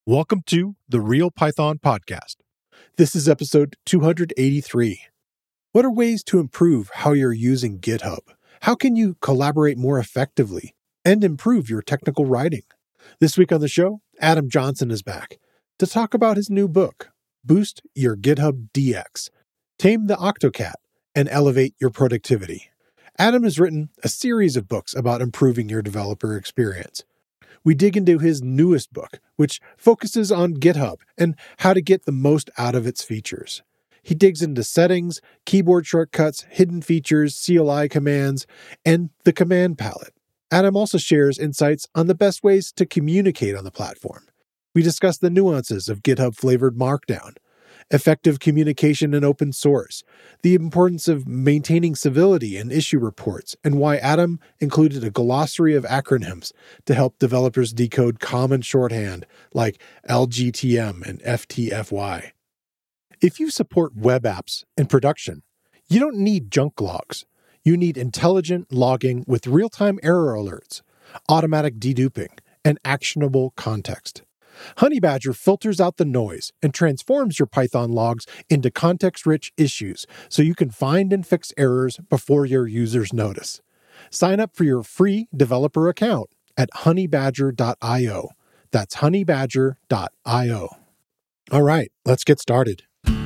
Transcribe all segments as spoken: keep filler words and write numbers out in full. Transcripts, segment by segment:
Welcome to the Real Python Podcast. This is episode two hundred eighty-three. What are ways to improve how you're using GitHub? How can you collaborate more effectively and improve your technical writing? This week on the show, Adam Johnson is back to talk about his new book, Boost Your GitHub D X, Tame the Octocat, and Elevate Your Productivity. Adam has written a series of books about improving your developer experience. We dig into his newest book, which focuses on GitHub and how to get the most out of its features. He digs into settings, keyboard shortcuts, hidden features, C L I commands, and the command palette. Adam also shares insights on the best ways to communicate on the platform. We discuss the nuances of GitHub-flavored Markdown, effective communication in open source, the importance of maintaining civility in issue reports, and why Adam included a glossary of acronyms to help developers decode common shorthand like L G T M and F T F Y. If you support web apps in production, you don't need junk logs. You need intelligent logging with real-time error alerts, automatic deduping, and actionable context. Honeybadger filters out the noise and transforms your Python logs into context-rich issues so you can find and fix errors before your users notice. Sign up for your free developer account at honeybadger dot io. That's honeybadger dot io. All right, let's get started.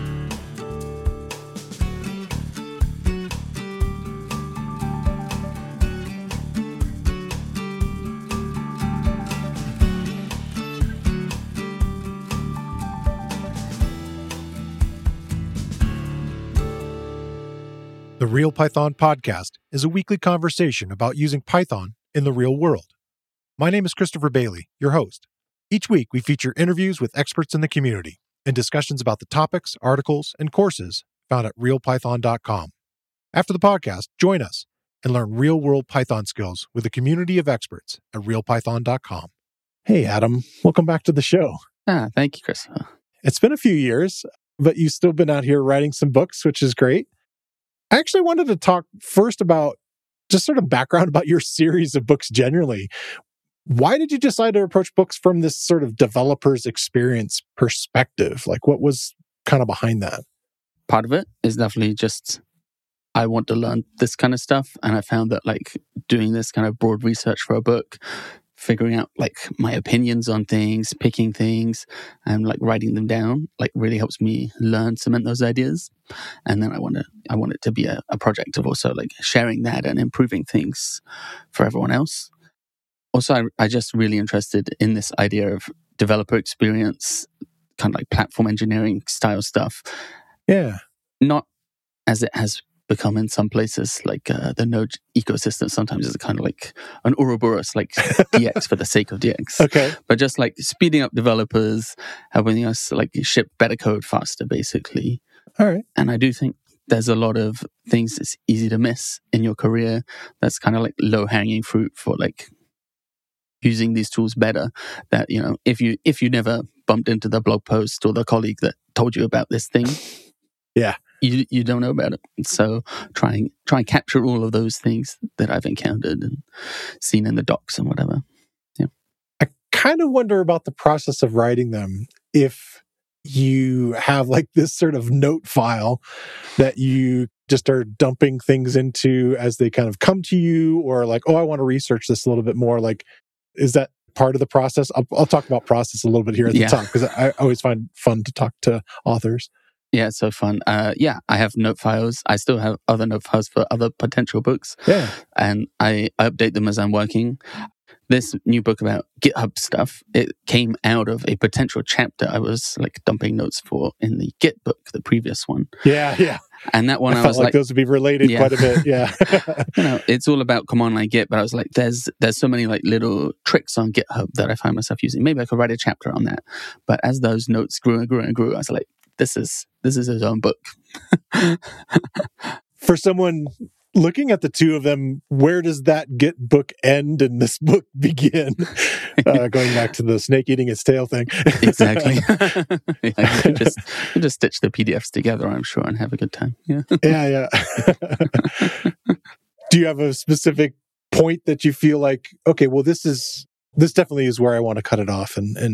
The Real Python Podcast is a weekly conversation about using Python in the real world. My name is Christopher Bailey, your host. Each week, we feature interviews with experts in the community and discussions about the topics, articles, and courses found at real python dot com. After the podcast, join us and learn real-world Python skills with a community of experts at real python dot com. Hey, Adam. Welcome back to the show. Ah, thank you, Chris. It's been a few years, but you've still been out here writing some books, which is great. I actually wanted to talk first about just sort of background about your series of books generally. Why did you decide to approach books from this sort of developer's experience perspective? Like, what was kind of behind that? Part of it is definitely just, I want to learn this kind of stuff. And I found that like doing this kind of broad research for a book, figuring out like my opinions on things, picking things, and like writing them down, like really helps me learn, cement those ideas. And then I want to, I want it to be a, a project of also like sharing that and improving things for everyone else. Also, I, I just really interested in this idea of developer experience, kind of like platform engineering style stuff. Yeah. Not as it has become in some places, like uh, the Node ecosystem sometimes is kind of like an Ouroboros, like D X for the sake of D X. Okay. But just like speeding up developers, helping us like ship better code faster, basically. All right. And I do think there's a lot of things that's easy to miss in your career that's kind of like low-hanging fruit for like using these tools better, that, you know, if you if you never bumped into the blog post or the colleague that told you about this thing, yeah, you you don't know about it. So try and try and capture all of those things that I've encountered and seen in the docs and whatever. Yeah. I kind of wonder about the process of writing them. If you have like this sort of note file that you just are dumping things into as they kind of come to you, or like, oh, I want to research this a little bit more. Like, is that part of the process? I'll, I'll talk about process a little bit here at the yeah. top, because I always find fun to talk to authors. Yeah, it's so fun. Uh, yeah, I have note files. I still have other note files for other potential books. Yeah. And I, I update them as I'm working. This new book about GitHub stuff, it came out of a potential chapter I was like dumping notes for in the Git book, the previous one. Yeah, yeah. And that one I, I, felt was like, like, those would be related yeah. quite a bit. Yeah. You know, it's all about command line Git, but I was like, there's there's so many like little tricks on GitHub that I find myself using. Maybe I could write a chapter on that. But as those notes grew and grew and grew, I was like, this is this is his own book. For someone looking at the two of them, where does that Git book end and this book begin? Uh, going back to the snake eating its tail thing. Exactly. Yeah, you can just you can just stitch the P D Fs together, I'm sure, and have a good time. Yeah. Yeah, yeah. Do you have a specific point that you feel like, okay, well, this is this definitely is where I want to cut it off and and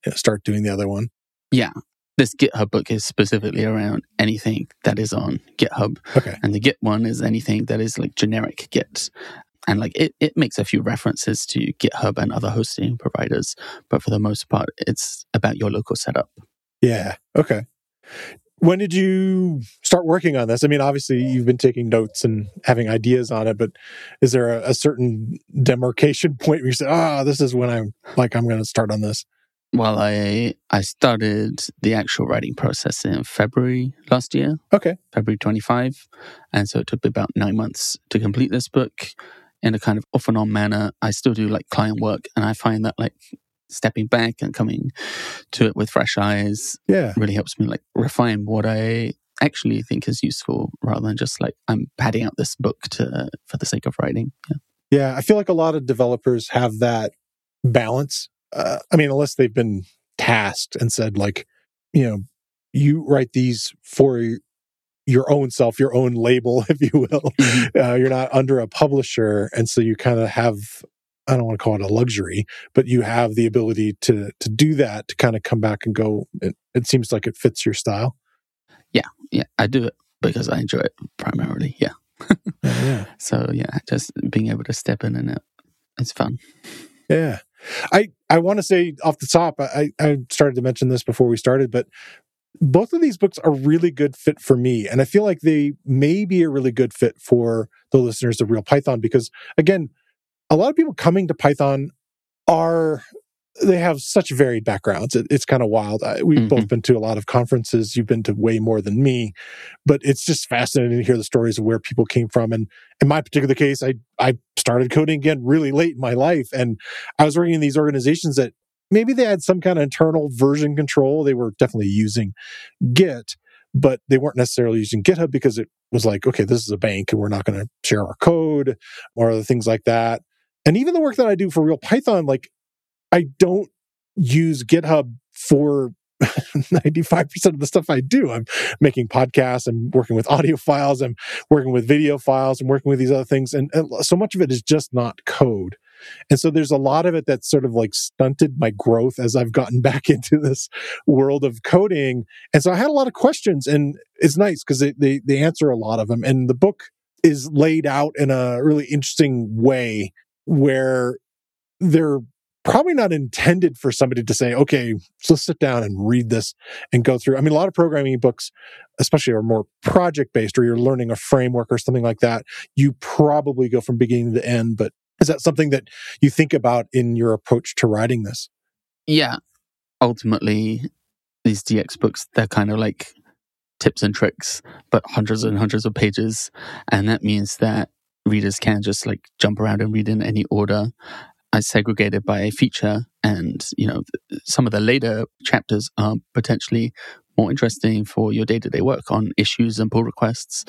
start doing the other one. Yeah. This GitHub book is specifically around anything that is on GitHub. Okay. And the Git one is anything that is like generic Git. And like it, it makes a few references to GitHub and other hosting providers. But for the most part, it's about your local setup. Yeah. Okay. When did you start working on this? I mean, obviously you've been taking notes and having ideas on it, but is there a, a certain demarcation point where you say, oh, this is when I'm like, I'm going to start on this? Well, I I started the actual writing process in February last year. Okay. February twenty-fifth. And so it took me about nine months to complete this book in a kind of off and on manner. I still do like client work, and I find that like stepping back and coming to it with fresh eyes yeah. really helps me like refine what I actually think is useful rather than just like I'm padding out this book to for the sake of writing. Yeah. Yeah. I feel like a lot of developers have that balance. Uh, I mean, unless they've been tasked and said, like, you know, you write these for your own self, your own label, if you will. Mm-hmm. Uh, you're not under a publisher. And so you kind of have, I don't want to call it a luxury, but you have the ability to to do that, to kind of come back and go, it, it seems like it fits your style. Yeah. Yeah. I do it because I enjoy it primarily. Yeah. yeah. So, yeah, just being able to step in and it, it's fun. Yeah. I, I want to say off the top, I, I started to mention this before we started, but both of these books are really good fit for me. And I feel like they may be a really good fit for the listeners of Real Python because, again, a lot of people coming to Python are, they have such varied backgrounds. It, it's kind of wild. I, we've mm-hmm. both been to a lot of conferences. You've been to way more than me, but it's just fascinating to hear the stories of where people came from. And in my particular case, I, I started coding again really late in my life. And I was working in these organizations that maybe they had some kind of internal version control. They were definitely using Git, but they weren't necessarily using GitHub because it was like, okay, this is a bank and we're not going to share our code or other things like that. And even the work that I do for Real Python, like I don't use GitHub for ninety-five percent of the stuff I do. I'm making podcasts, I'm working with audio files, I'm working with video files, I'm working with these other things. And, and so much of it is just not code. And so there's a lot of it that's sort of like stunted my growth as I've gotten back into this world of coding. And so I had a lot of questions, and it's nice because they, they, they answer a lot of them. And the book is laid out in a really interesting way where they're probably not intended for somebody to say, okay, so let's sit down and read this and go through. I mean, a lot of programming books, especially are more project-based, or you're learning a framework or something like that. You probably go from beginning to end, but is that something that you think about in your approach to writing this? Yeah. Ultimately, these D X books, they're kind of like tips and tricks, but hundreds and hundreds of pages. And that means that readers can just like jump around and read in any order. I segregated by feature, and you know, some of the later chapters are potentially more interesting for your day-to-day work on issues and pull requests.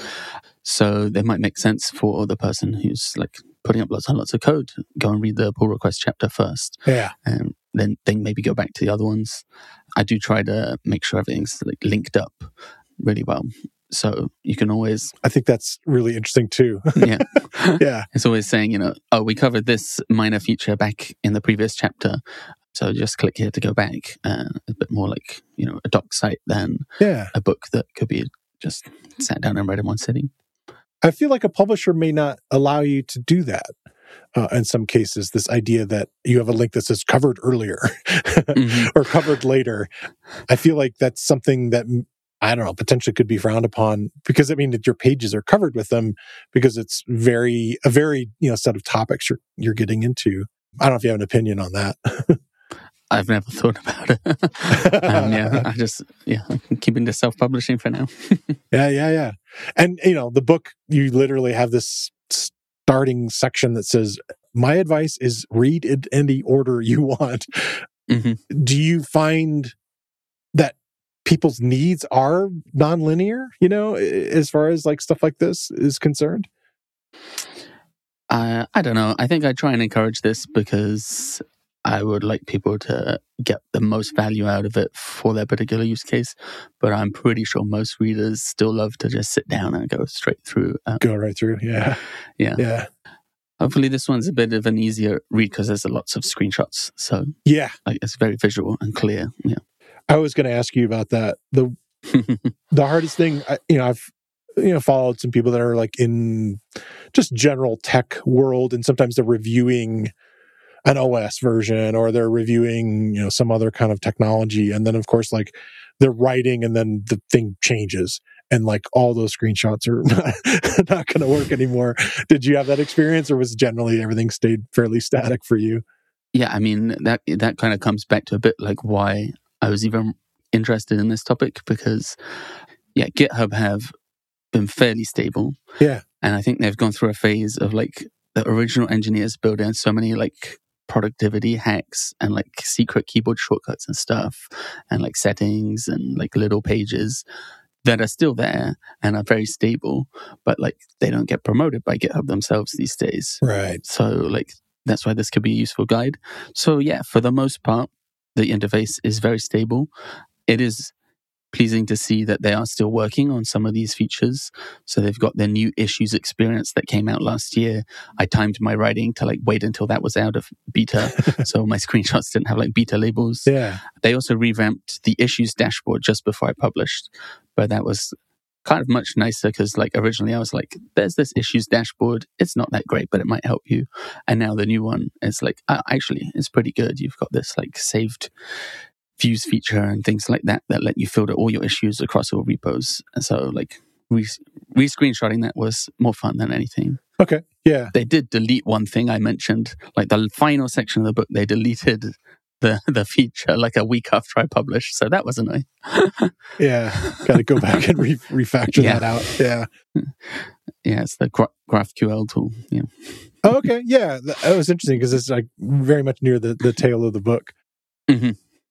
So they might make sense for the person who's like putting up lots and lots of code. Go and read the pull request chapter first. Yeah. And then, then maybe go back to the other ones. I do try to make sure everything's like linked up really well. So you can always... I think that's really interesting too. yeah. yeah. It's always saying, you know, oh, we covered this minor feature back in the previous chapter. So just click here to go back. Uh, a bit more like, you know, a doc site than yeah. a book that could be just sat down and read in one sitting. I feel like a publisher may not allow you to do that. Uh, in some cases, this idea that you have a link that says covered earlier mm-hmm. or covered later. I feel like that's something that, I don't know, potentially could be frowned upon because, I mean, that your pages are covered with them because it's very, a very, you know, set of topics you're, you're getting into. I don't know if you have an opinion on that. I've never thought about it. um, yeah, I just, yeah, I'm keeping to self-publishing for now. yeah, yeah, yeah. And, you know, the book, you literally have this starting section that says, my advice is read in any order you want. Mm-hmm. Do you find that people's needs are nonlinear, you know, as far as like stuff like this is concerned? Uh, I don't know. I think I try and encourage this because I would like people to get the most value out of it for their particular use case. But I'm pretty sure most readers still love to just sit down and go straight through. Um, go right through. Yeah. Yeah. Yeah. Hopefully this one's a bit of an easier read because there's lots of screenshots. So yeah, like it's very visual and clear. Yeah. I was going to ask you about that. The the hardest thing, I, you know, I've you know followed some people that are like in just general tech world, and sometimes they're reviewing an O S version or they're reviewing you know some other kind of technology, and then of course like they're writing, and then the thing changes, and like all those screenshots are not, not going to work anymore. Did you have that experience, or was generally everything stayed fairly static for you? Yeah, I mean that that kind of comes back to a bit like why I was even interested in this topic, because yeah, GitHub have been fairly stable. Yeah. And I think they've gone through a phase of like the original engineers building so many like productivity hacks and like secret keyboard shortcuts and stuff and like settings and like little pages that are still there and are very stable, but like they don't get promoted by GitHub themselves these days. Right. So like that's why this could be a useful guide. So yeah, for the most part, the interface is very stable. It is pleasing to see that they are still working on some of these features. So they've got their new issues experience that came out last year. I timed my writing to like wait until that was out of beta. So my screenshots didn't have like beta labels. Yeah. They also revamped the issues dashboard just before I published, but that was kind of much nicer because like originally I was like, there's this issues dashboard. It's not that great, but it might help you. And now the new one is like, uh, actually, it's pretty good. You've got this like saved views feature and things like that that let you filter all your issues across all repos. And so like re- re-screenshotting that was more fun than anything. Okay. Yeah. They did delete one thing I mentioned, like the final section of the book, they deleted the, the feature like a week after I published. So that was annoying. Yeah. Got to go back and re- refactor yeah. that out. Yeah. Yeah. It's the Gra- GraphQL tool. Yeah. Oh, okay. Yeah. That was interesting because it's like very much near the, the tail of the book. Mm-hmm.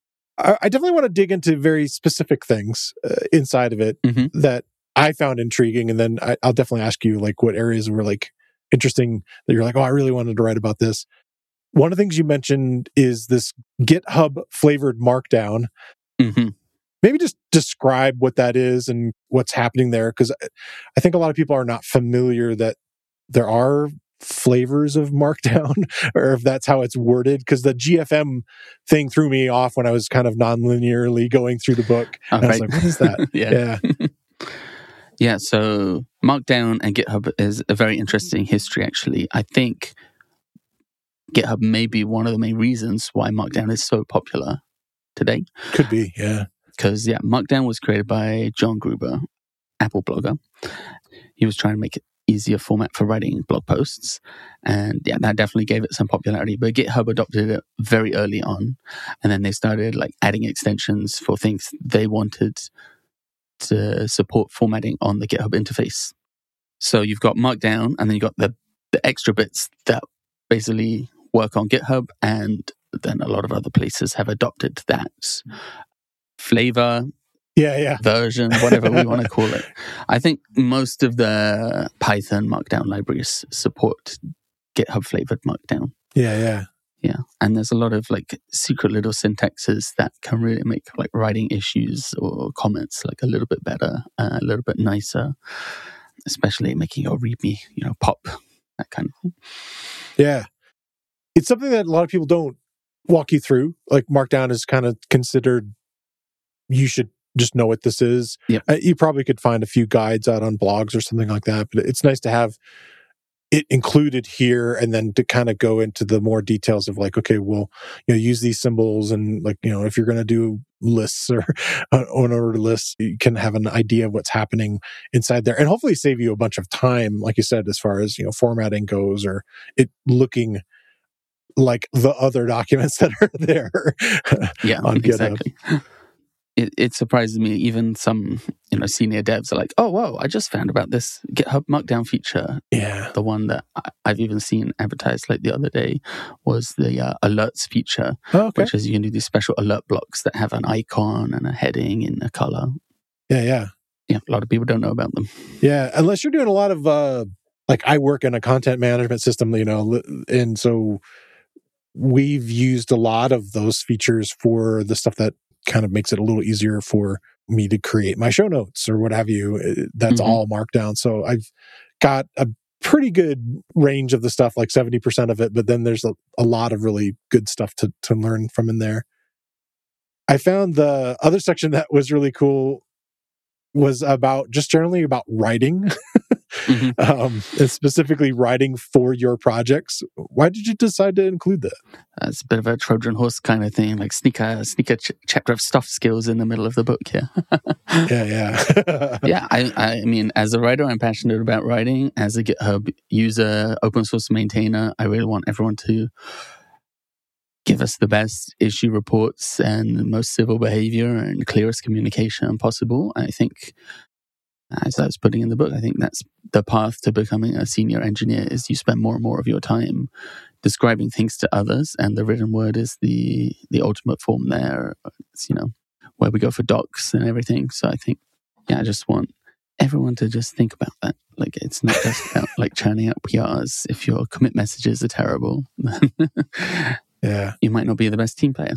I, I definitely want to dig into very specific things uh, inside of it mm-hmm. that I found intriguing. And then I, I'll definitely ask you like what areas were like interesting that you're like, oh, I really wanted to write about this. One of the things you mentioned is this GitHub flavored markdown. Mm-hmm. Maybe just describe what that is and what's happening there. Because I think a lot of people are not familiar that there are flavors of markdown, or if that's how it's worded, because the G F M thing threw me off when I was kind of non-linearly going through the book. Oh, and right. I was like, what is that? yeah. Yeah. Yeah, so Markdown and GitHub is a very interesting history, actually. I think GitHub may be one of the main reasons why Markdown is so popular today. Could be, yeah. Because, yeah, Markdown was created by John Gruber, Apple blogger. He was trying to make it easier format for writing blog posts. And yeah, that definitely gave it some popularity. But GitHub adopted it very early on. And then they started like adding extensions for things they wanted to support formatting on the GitHub interface. So you've got Markdown, and then you've got the, the extra bits that basically work on GitHub. And then a lot of other places have adopted that flavor. Yeah, yeah. version, whatever we want to call it. I think most of the Python Markdown libraries support GitHub flavored Markdown. Yeah, yeah. Yeah. And there's a lot of like secret little syntaxes that can really make like writing issues or comments like a little bit better, uh, a little bit nicer, especially making your README, you know, pop, that kind of thing. Yeah. It's something that a lot of people don't walk you through. Like Markdown is kind of considered, you should just know what this is. Yep. Uh, you probably could find a few guides out on blogs or something like that, but it's nice to have it included here and then to kind of go into the more details of like, okay, well, you know, use these symbols and like, you know, if you're going to do lists or unordered lists, you can have an idea of what's happening inside there and hopefully save you a bunch of time, like you said, as far as, you know, formatting goes or it looking like the other documents that are there yeah, on GitHub. Exactly. It, it surprises me. Even some, you know, senior devs are like, "Oh, whoa! I just found about this GitHub Markdown feature." Yeah, the one that I, I've even seen advertised like the other day was the uh, alerts feature, oh, okay. which is you can do these special alert blocks that have an icon and a heading and a color. Yeah, yeah, yeah. A lot of people don't know about them. Yeah, unless you're doing a lot of uh, like I work in a content management system, you know, and so we've used a lot of those features for the stuff that kind of makes it a little easier for me to create my show notes or what have you. That's mm-hmm. all Markdown. So I've got a pretty good range of the stuff, like seventy percent of it, but then there's a, a lot of really good stuff to, to learn from in there. I found the other section that was really cool was about just generally about writing, mm-hmm. um, and specifically writing for your projects. Why did you decide to include that? Uh, it's a bit of a Trojan horse kind of thing, like sneak a, sneak a ch- chapter of soft skills in the middle of the book. Yeah. yeah, yeah. yeah, I, I mean, as a writer, I'm passionate about writing. As a GitHub user, open source maintainer, I really want everyone to give us the best issue reports and most civil behavior and clearest communication possible. I think, as I was putting in the book, I think that's the path to becoming a senior engineer is you spend more and more of your time describing things to others, and the written word is the the ultimate form there. It's, you know, where we go for docs and everything. So I think, yeah, I just want everyone to just think about that. Like, it's not just about like churning out P Rs. If your commit messages are terrible, then yeah, you might not be the best team player.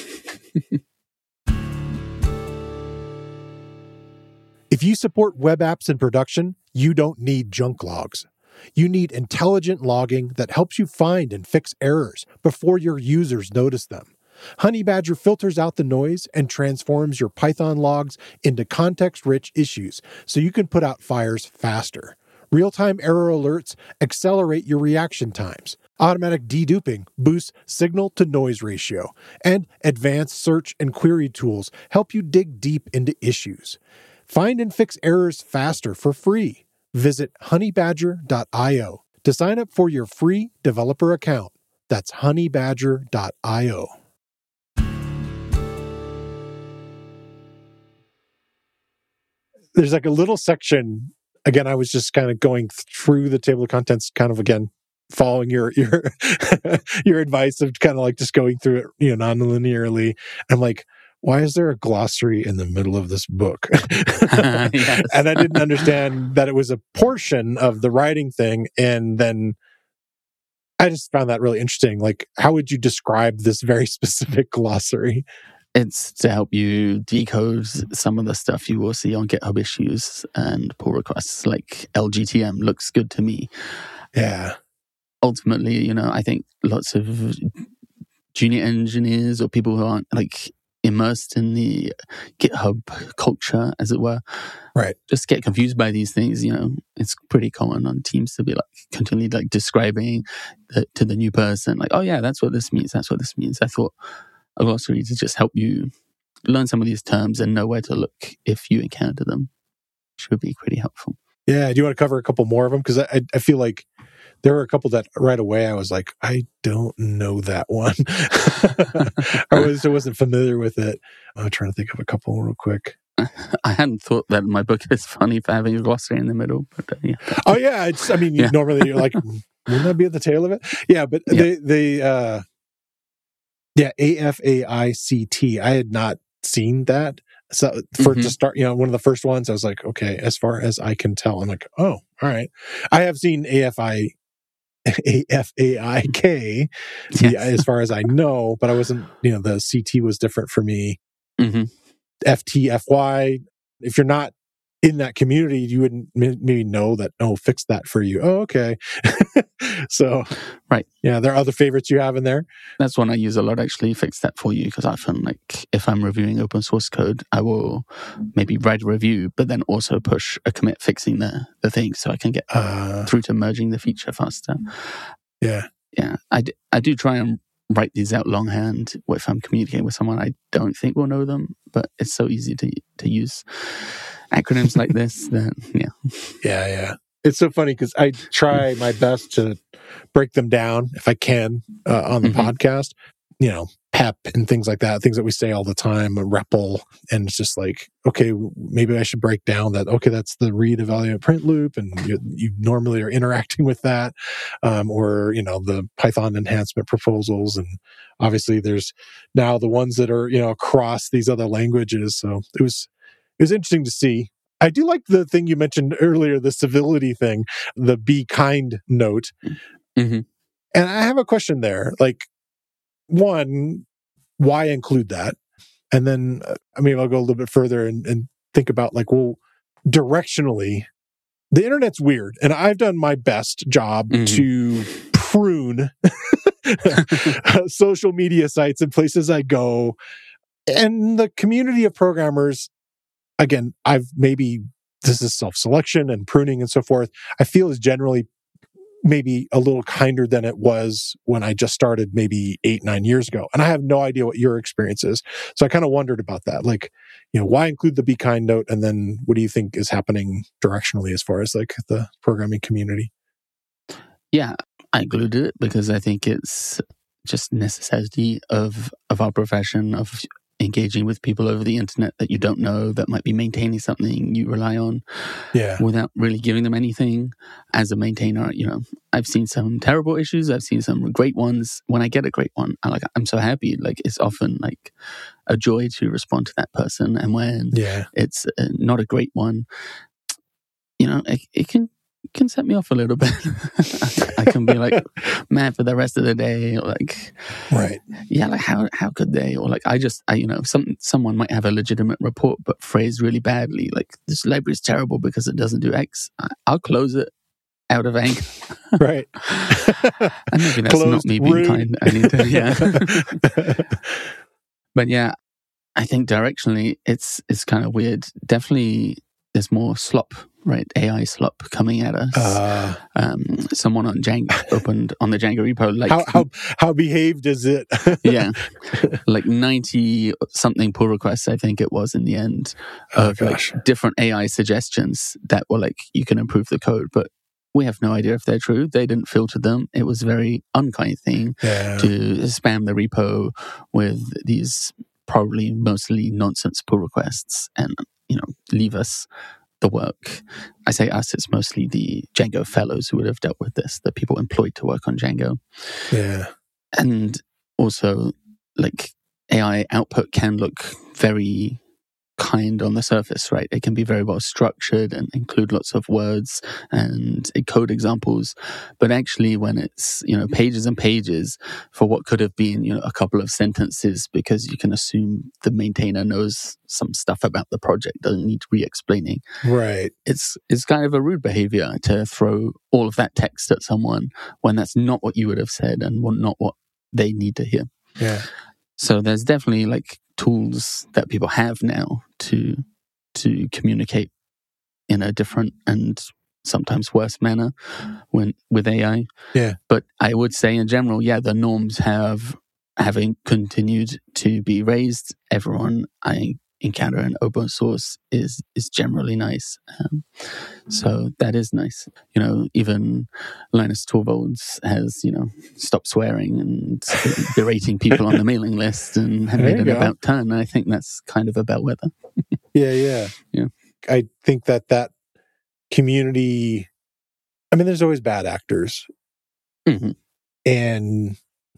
If you support web apps in production, you don't need junk logs. You need intelligent logging that helps you find and fix errors before your users notice them. Honeybadger filters out the noise and transforms your Python logs into context-rich issues so you can put out fires faster. Real-time error alerts accelerate your reaction times. Automatic deduping boosts signal-to-noise ratio. And advanced search and query tools help you dig deep into issues. Find and fix errors faster for free. Visit honeybadger dot io to sign up for your free developer account. That's honeybadger dot io. There's like a little section, again, I was just kind of going through the table of contents, kind of again, following your your your advice of kind of like just going through it, you know, non-linearly. I'm like, why is there a glossary in the middle of this book? yes. And I didn't understand that it was a portion of the writing thing. And then I just found that really interesting. Like, how would you describe this very specific glossary? It's to help you decode some of the stuff you will see on GitHub issues and pull requests, like L G T M looks good to me. Yeah. Ultimately, you know, I think lots of junior engineers or people who aren't like immersed in the GitHub culture, as it were, right, just get confused by these things. You know, it's pretty common on teams to be like continually like describing the, to the new person, like, oh yeah, that's what this means, that's what this means. I thought a glossary to just help you learn some of these terms and know where to look if you encounter them should be pretty helpful. Yeah, do you want to cover a couple more of them? Because I, I feel like there were a couple that right away I was like, I don't know that one. I was, I wasn't familiar with it. I'm trying to think of a couple real quick. I hadn't thought that my book is funny for having a glossary in the middle. But uh, yeah. Oh yeah, it's, I mean, you, yeah. normally you're like, wouldn't that be at the tail of it? Yeah, but yeah. they, they, uh, yeah, A F A I C T. I had not seen that. So for mm-hmm. to start, you know, one of the first ones, I was like, okay, as far as I can tell, I'm like, oh, all right. I have seen A F I. A F A I K, yes. as far as I know, but I wasn't, you know, the C T was different for me. Mm-hmm. F T F Y, if you're not in that community, you wouldn't maybe know that, oh, fix that for you. Oh, okay. So, right. Yeah, there are other favorites you have in there. That's one I use a lot, actually, fix that for you, because often, like, if I'm reviewing open source code, I will maybe write a review, but then also push a commit fixing the, the thing so I can get uh, through to merging the feature faster. Yeah. Yeah. I, d- I do try and write these out longhand if I'm communicating with someone I don't think will know them, but it's so easy to to use acronyms like this that, yeah. Yeah, yeah. It's so funny because I try my best to break them down if I can uh, on the mm-hmm. podcast, you know, P E P and things like that, things that we say all the time, a R E P L. And it's just like, okay, maybe I should break down that, okay, that's the read, evaluate, print loop. And you, you normally are interacting with that. Um, or, you know, the Python enhancement proposals. And obviously there's now the ones that are, you know, across these other languages. So it was, it was interesting to see. I do like the thing you mentioned earlier, the civility thing, the be kind note. Mm-hmm. And I have a question there. Like, one, why include that? And then, uh, I mean, I'll go a little bit further and, and think about like, well, directionally, the internet's weird, and I've done my best job mm-hmm. to prune social media sites and places I go. And the community of programmers, again, I've maybe this is self-selection and pruning and so forth, I feel is generally maybe a little kinder than it was when I just started maybe eight, nine years ago. And I have no idea what your experience is. So I kind of wondered about that. Like, you know, why include the be kind note? And then what do you think is happening directionally as far as like the programming community? Yeah, I included it because I think it's just necessity of of our profession, of engaging with people over the internet that you don't know, that might be maintaining something you rely on yeah. without really giving them anything. As a maintainer, you know, I've seen some terrible issues. I've seen some great ones. When I get a great one, I like, I'm so happy. Like, it's often like a joy to respond to that person. And when yeah. it's uh, not a great one, you know, it, it can can set me off a little bit. I can be like mad for the rest of the day, or like, right, yeah, like how how could they? Or like I just, I, you know, some someone might have a legitimate report but phrased really badly. Like, this library is terrible because it doesn't do X. I'll close it out of anger. Right. And maybe that's Closed, not me being rude. kind. I need to, yeah. But yeah, I think directionally, it's it's kind of weird. Definitely, there's more slop. Right, A I slop coming at us. Uh, um, someone on Django opened on the Django repo. Like, how how how behaved is it? Yeah, like ninety something pull requests, I think it was in the end, oh, of gosh. like different A I suggestions that were like, you can improve the code, but we have no idea if they're true. They didn't filter them. It was a very unkind thing yeah. to spam the repo with these probably mostly nonsense pull requests, and you know, leave us the work. I say us, it's mostly the Django fellows who would have dealt with this, the people employed to work on Django. Yeah. And also, like, A I output can look very kind on the surface, right? It can be very well structured and include lots of words and code examples. But actually, when it's, you know, pages and pages for what could have been, you know, a couple of sentences, because you can assume the maintainer knows some stuff about the project, doesn't need re-explaining. Right. It's it's kind of a rude behavior to throw all of that text at someone when that's not what you would have said and not what they need to hear. Yeah. So there's definitely like tools that people have now to to communicate in a different and sometimes worse manner when with A I. Yeah. But I would say in general, yeah, the norms have having continued to be raised. Everyone I encounter in open source is is generally nice. Um, so that is nice. You know, even Linus Torvalds has, you know, stopped swearing and berating people on the mailing list and have There made you an go. about turn. And I think that's kind of a bellwether. Yeah, yeah. Yeah. I think that that community, I mean, there's always bad actors. Mm-hmm. And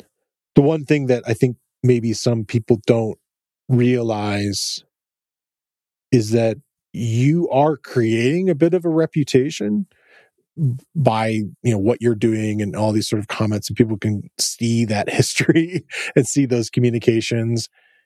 the one thing that I think maybe some people don't realize is that you are creating a bit of a reputation by, you know, what you're doing and all these sort of comments, and people can see that history and see those communications.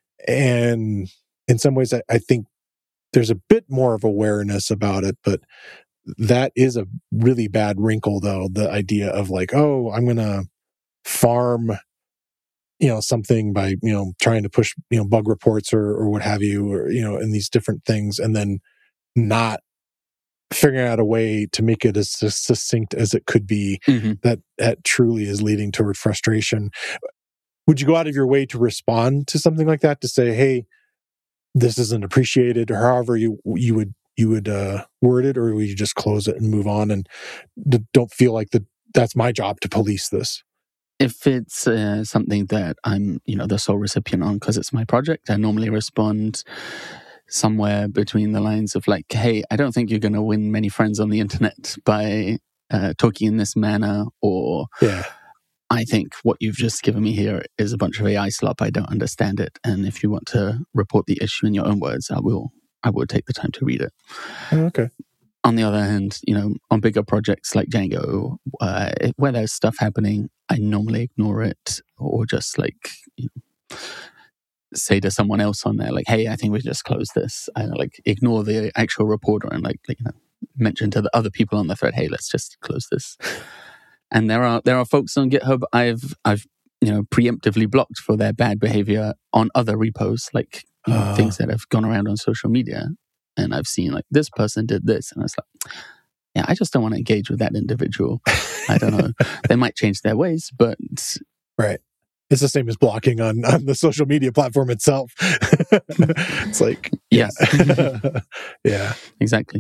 And in some ways, I, I think there's a bit more of awareness about it, but that is a really bad wrinkle, though, the idea of like, oh, I'm going to farm, you know, something by, you know, trying to push, you know, bug reports or, or what have you, or, you know, and these different things, and then not figuring out a way to make it as succinct as it could be. Mm-hmm. that that truly is leading toward frustration. Would you go out of your way to respond to something like that, to say, hey, this isn't appreciated, or however you you would you would uh, word it, or would you just close it and move on and d- don't feel like that that's my job to police this? If it's uh, something that I'm, you know, the sole recipient on because it's my project, I normally respond somewhere between the lines of like, hey, I don't think you're going to win many friends on the internet by uh, talking in this manner, or yeah. I think what you've just given me here is a bunch of A I slop. I don't understand it. And if you want to report the issue in your own words, I will I will take the time to read it. Oh, okay. On the other hand, you know, on bigger projects like Django, uh, where there's stuff happening, I normally ignore it, or just like, you know, say to someone else on there, like, hey, I think we just close this. I like ignore the actual reporter and like, you know, mention to the other people on the thread, hey, let's just close this. And there are there are folks on GitHub I've I've you know preemptively blocked for their bad behavior on other repos, like you know, Uh. things that have gone around on social media. And I've seen like this person did this, and I was like, yeah, I just don't want to engage with that individual. I don't know. They might change their ways, but right. It's the same as blocking on, on the social media platform itself. It's like, yes, yeah. Yeah, exactly.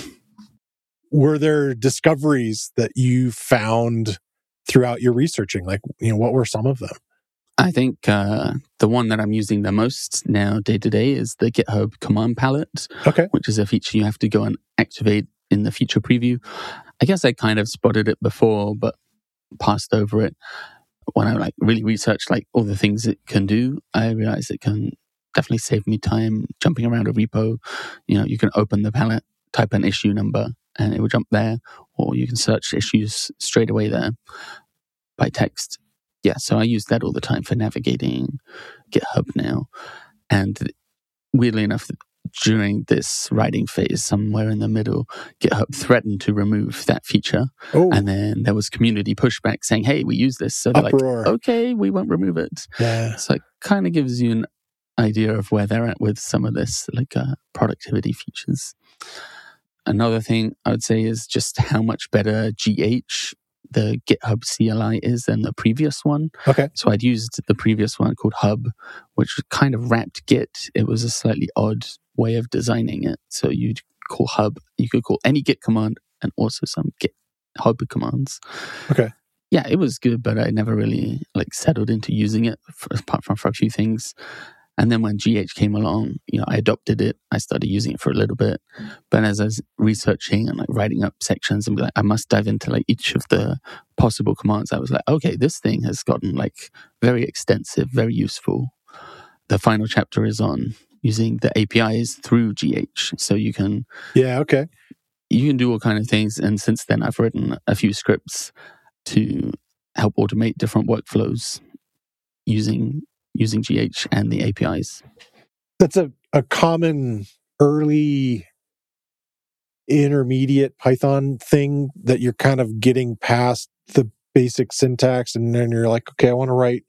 Were there discoveries that you found throughout your researching? Like, you know, what were some of them? I think uh, the one that I'm using the most now day to day is the GitHub command palette, okay. which is a feature you have to go and activate in the feature preview. I guess I kind of spotted it before, but passed over it. When I like really researched like all the things it can do, I realized it can definitely save me time jumping around a repo. You know, you can open the palette, type an issue number, and it will jump there, or you can search issues straight away there by text. Yeah, so I use that all the time for navigating GitHub now. And weirdly enough, during this writing phase, somewhere in the middle, GitHub threatened to remove that feature. Oh. And then there was community pushback saying, hey, we use this. So they're Uproar. like, okay, we won't remove it. Yeah. So it kind of gives you an idea of where they're at with some of this, like uh, productivity features. Another thing I would say is just how much better G H, the GitHub C L I, is than the previous one. Okay. So I'd used the previous one called Hub, which kind of wrapped Git. It was a slightly odd way of designing it. So you'd call Hub, you could call any Git command and also some Git Hub commands. Okay. Yeah, it was good, but I never really like settled into using it for, apart from for a few things. And then when G H came along, you know, I adopted it. I started using it for a little bit. But as I was researching and like writing up sections and be like, I must dive into like each of the possible commands, I was like, okay, this thing has gotten like very extensive, very useful. The final chapter is on using the A P Is through G H. So you can... Yeah, okay. You can do all kinds of things. And since then, I've written a few scripts to help automate different workflows using... using G H and the A P Is. That's a, a common early intermediate Python thing that you're kind of getting past the basic syntax, and then you're like, okay, I want to write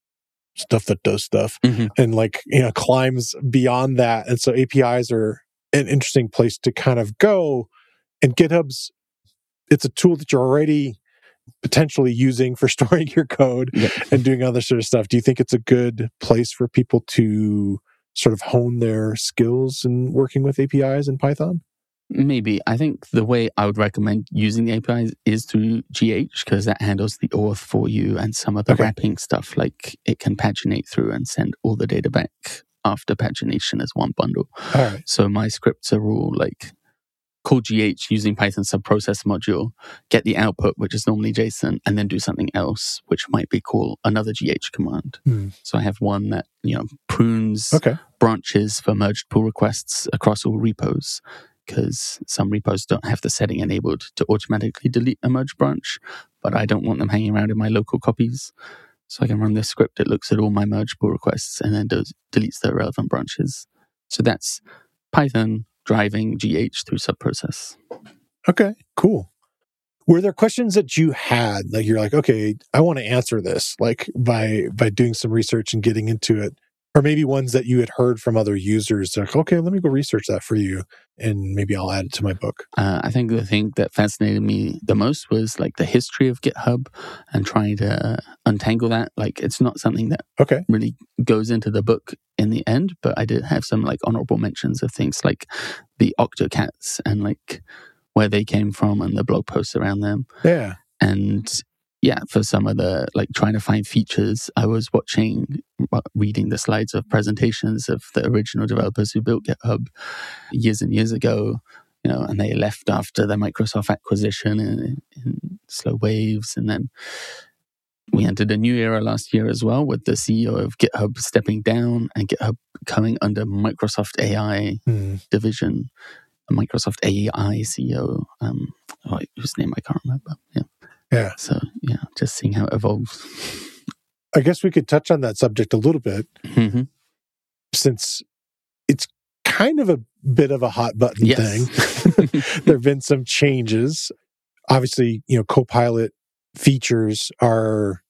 stuff that does stuff, mm-hmm. and like, you know, climbs beyond that. And so A P Is are an interesting place to kind of go. And GitHub's, it's a tool that you're already potentially using for storing your code yeah. and doing other sort of stuff. Do you think it's a good place for people to sort of hone their skills in working with A P Is in Python? Maybe. I think the way I would recommend using the A P Is is through G H, because that handles the auth for you and some of the okay. wrapping stuff. Like it can paginate through and send all the data back after pagination as one bundle. All right. So my scripts are all like call G H using Python subprocess module, get the output, which is normally JSON, and then do something else, which might be call another G H command. Mm. So I have one that, you know, prunes okay. branches for merged pull requests across all repos, because some repos don't have the setting enabled to automatically delete a merged branch, but I don't want them hanging around in my local copies. So I can run this script. It looks at all my merged pull requests and then does, deletes the relevant branches. So that's Python driving G H through subprocess. Okay, cool. Were there questions that you had, like you're like, okay, I want to answer this, like by by doing some research and getting into it, or maybe ones that you had heard from other users, like, okay, let me go research that for you, and maybe I'll add it to my book. Uh, I think the thing that fascinated me the most was like the history of GitHub and trying to untangle that. Like it's not something that okay. really goes into the book in the end, but I did have some like honorable mentions of things like the Octocats and like where they came from and the blog posts around them. Yeah. And yeah, for some of the like trying to find features, I was watching, reading the slides of presentations of the original developers who built GitHub years and years ago, you know, and they left after the Microsoft acquisition in, in slow waves. And then we entered a new era last year as well with the C E O of GitHub stepping down and GitHub coming under Microsoft A I mm. division. Microsoft A I C E O, um, oh, whose name I can't remember. Yeah. Yeah. So, yeah, just seeing how it evolves. I guess we could touch on that subject a little bit, mm-hmm. since it's kind of a bit of a hot button Yes. thing. There have been some changes. Obviously, you know, Copilot features are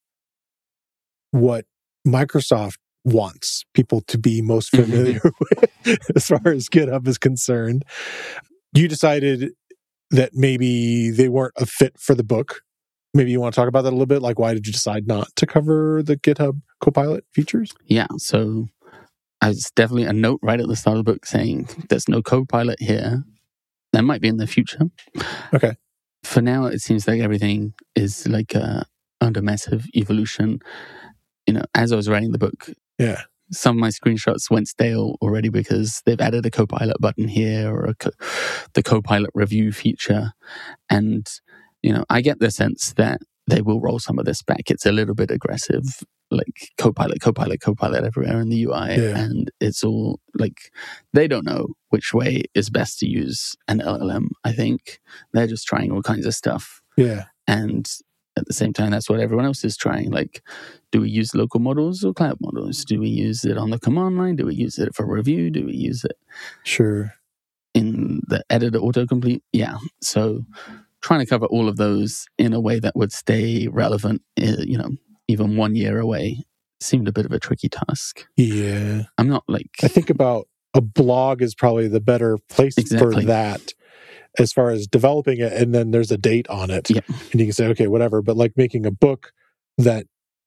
what Microsoft wants people to be most familiar mm-hmm. with as far as GitHub is concerned. You decided that maybe they weren't a fit for the book. Maybe you want to talk about that a little bit? Like, why did you decide not to cover the GitHub Copilot features? Yeah, so it's definitely a note right at the start of the book saying there's no Copilot here. There might be in the future. Okay. For now, it seems like everything is like uh, under massive evolution. You know, as I was writing the book, yeah, some of my screenshots went stale already because they've added a Copilot button here or a co- the Copilot review feature. And, you know, I get the sense that they will roll some of this back. It's a little bit aggressive, like Copilot, Copilot, Copilot everywhere in the U I. Yeah. And it's all like, they don't know which way is best to use an L L M, I think. They're just trying all kinds of stuff. Yeah. And at the same time, that's what everyone else is trying. Like, do we use local models or cloud models? Do we use it on the command line? Do we use it for review? Do we use it sure in the editor autocomplete? Yeah. So trying to cover all of those in a way that would stay relevant, you know, even one year away seemed a bit of a tricky task. Yeah. I'm not like... I think about a blog is probably the better place exactly. for that. As far as developing it, and then there's a date on it. Yep. And you can say, okay, whatever. But like making a book that,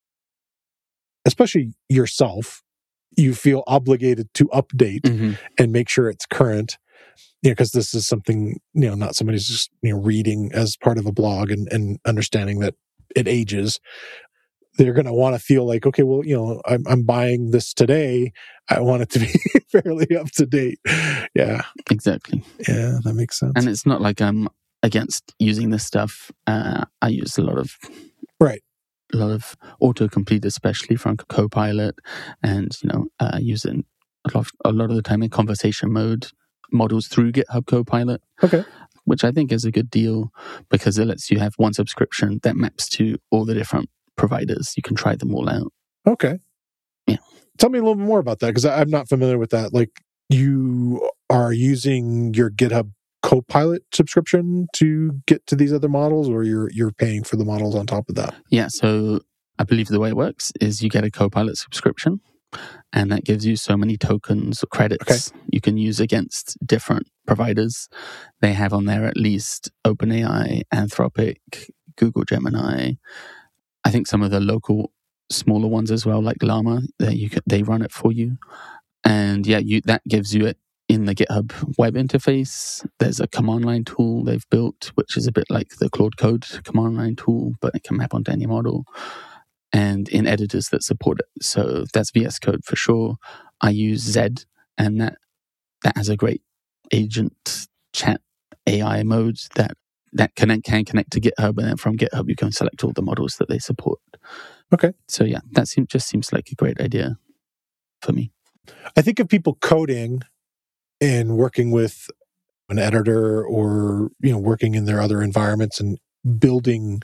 especially yourself, you feel obligated to update mm-hmm. and make sure it's current. You know, because this is something, you know, not somebody's just, you know, reading as part of a blog and, and understanding that it ages. They're going to want to feel like, okay, well, you know, I'm, I'm buying this today. I want it to be fairly up to date. Yeah. Exactly. Yeah, that makes sense. And it's not like I'm against using this stuff. Uh, I use a lot of... Right. A lot of autocomplete, especially from Copilot, and, you know, uh, use it a lot, a lot of the time in conversation mode models through GitHub Copilot. Okay. Which I think is a good deal because it lets you have one subscription that maps to all the different providers. You can try them all out. Okay. Yeah. Tell me a little bit more about that because I'm not familiar with that. Like, you are using your GitHub Copilot subscription to get to these other models, or you're you're paying for the models on top of that? Yeah. So I believe the way it works is you get a Copilot subscription, and that gives you so many tokens or credits okay. you can use against different providers. They have on there at least OpenAI, Anthropic, Google Gemini. I think some of the local smaller ones as well, like Llama, they, you can, they run it for you. And yeah, you that gives you it in the GitHub web interface. There's a command line tool they've built, which is a bit like the Claude Code command line tool, but it can map onto any model. And in editors that support it. So that's V S Code for sure. I use Zed, and that that has a great agent chat A I mode that that connect, can connect to GitHub, and then from GitHub you can select all the models that they support. Okay. So yeah, that seem, just seems like a great idea for me. I think of people coding and working with an editor, or you know, working in their other environments and building